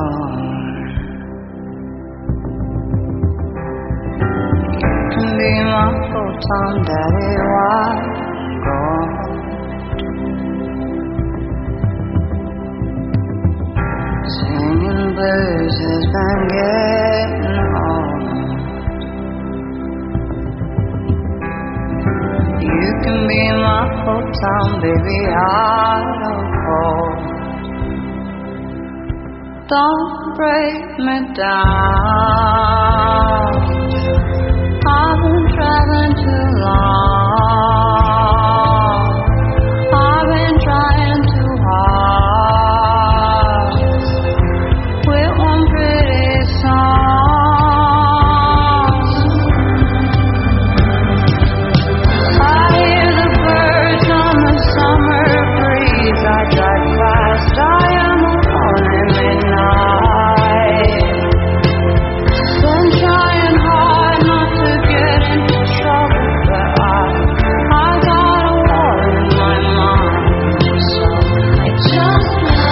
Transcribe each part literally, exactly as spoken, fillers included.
You can be my full-time daddy while I'm gone. Singing blues has been getting old. You can be my full-time baby out of cold. Don't break me down. I've been traveling too long. I've been trying too hard with one pretty song. I hear the birds on the summer breeze. I drive fast. I am alone at midnight. Been trying hard not to get into trouble, but I, I got a war in my mind. So I just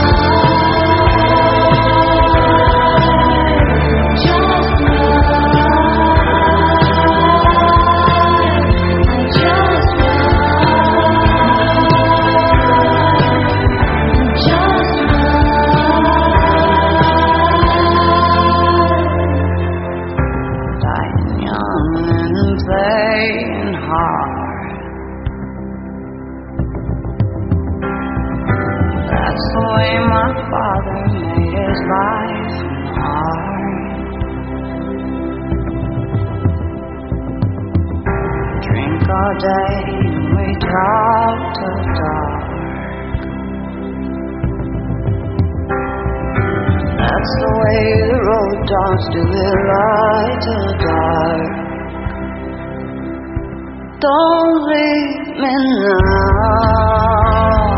lie, just playing hard. That's the way my father made his life hard. Drink all day and we talk till dark. That's the way the road dogs do it, light till dark. Don't leave me now.